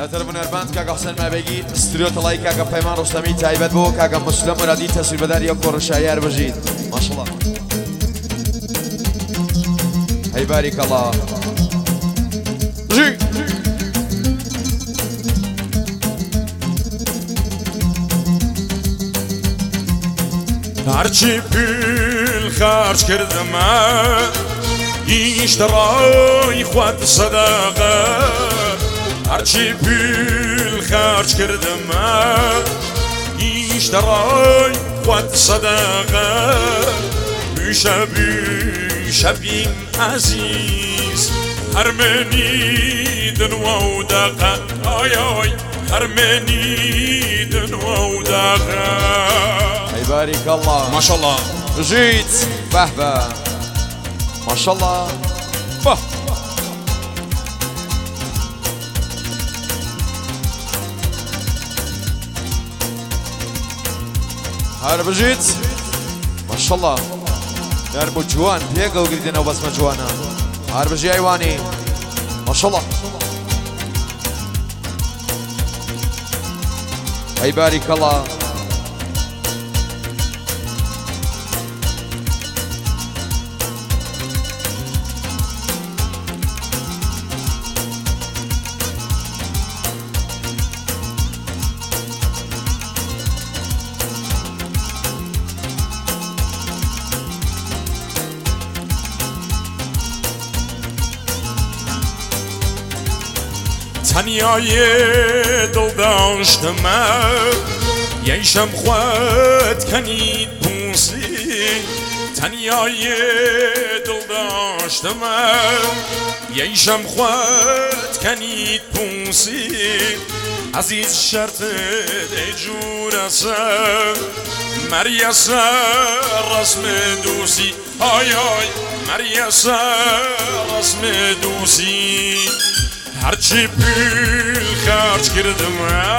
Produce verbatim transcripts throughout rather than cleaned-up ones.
تربون اربند که حسین مبگی استریو طلایی که پیمان رستمی تایبت بو که مسلم مرادی تصویر بدر یا کورشایر بجید ماشاءالله هی باریک الله جی هرچی پول خرج کردم اشترای خود صدقه هرچی پول خرج کردم اشترای خود صدقه شبی شبیم عزیز هرمنی دنوا و دقه آی آی هرمنی دنوا و دقه هی باریک الله ما شاء الله جيت به به ما شاء الله به هر بجيت ما شاء الله يا رب جوان بيقا وقردنا وبسمة جوانا هر بجي ايواني ما شاء الله هي بارك الله تنیای دل داشتم یشم خود کنید بوسی تنیای دل داشتم یشم خود کنید بوسی عزیز شرط جور است مریس رسم دوسی آی آی مریس رسم دوسی هرچی پول خرج کردم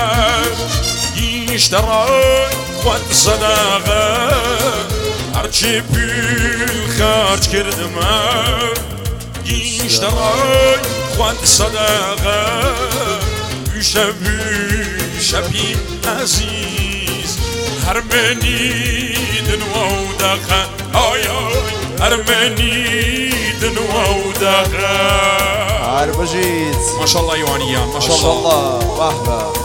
اشترای خود صدقه هرچی پول خرج کردم اشترای خود صدقه شبی شبیم عزیز هرمنی دنوا و دقه آی آی هرمنی دنوا و دقه هر بجيت ما شاء الله يوانيان ما شاء ما شاء الله الله به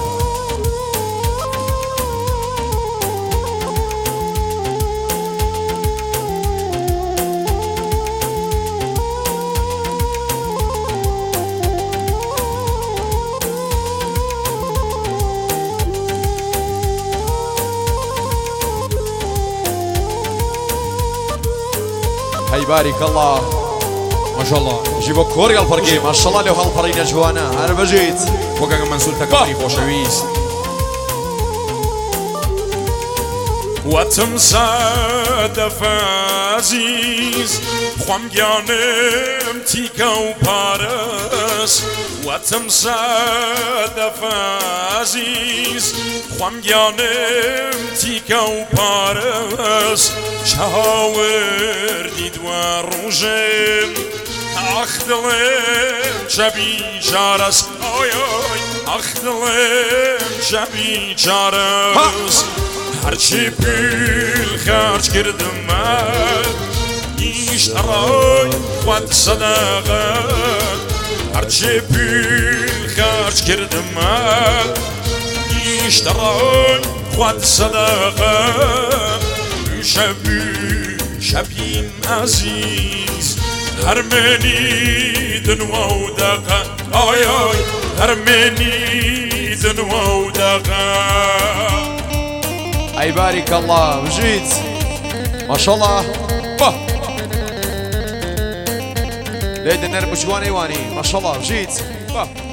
هي بارك الله ما شاء الله جيبوا كوريا الفرقي ما شاء الله له هالفرينة جوانا هر بجيت وقع منسول تكبري خوشويس وتمصادف عزيز خوام جانم تيكا و پارس وتمصادف عزيز خوام جانم تيكا و پارس شاوردي دوار روجم اخدلم شبی جارس آی آی اخدلم شبی جارس هرچی پول خرج کردم اشترای خود صدقه هرچی پول خرج کردم اشترای خود صدقه شبی شبیم عزیز هرمنی دنوا و دقه آی آی هرمنی دنوا و دقه اي بارك الله بجيت ما شاء الله به ليد النرب جواني واني ما شاء الله بجيت به